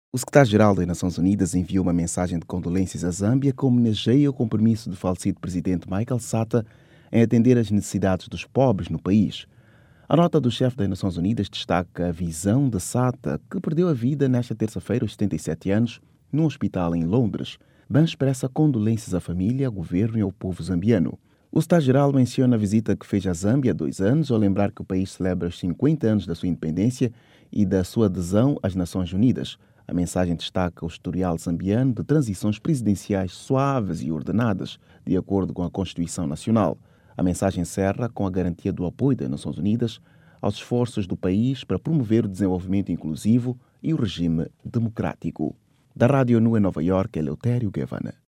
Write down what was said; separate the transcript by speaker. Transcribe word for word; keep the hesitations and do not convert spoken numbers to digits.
Speaker 1: O secretário-geral das Nações Unidas enviou uma mensagem de condolências à Zâmbia que homenageia o compromisso do falecido presidente Michael Sata em atender às necessidades dos pobres no país. A nota do chefe das Nações Unidas destaca a visão de Sata, que perdeu a vida nesta terça-feira aos setenta e sete anos, num hospital em Londres. Bem expressa condolências à família, ao governo e ao povo zambiano. O secretário-geral menciona a visita que fez à Zâmbia há dois anos, ao lembrar que o país celebra os cinquenta anos da sua independência e da sua adesão às Nações Unidas. A mensagem destaca o historial zambiano de transições presidenciais suaves e ordenadas, de acordo com a Constituição Nacional. A mensagem encerra com a garantia do apoio das Nações Unidas aos esforços do país para promover o desenvolvimento inclusivo e o regime democrático. Da Rádio Nu em Nova Iorque, Eleutério Gavan.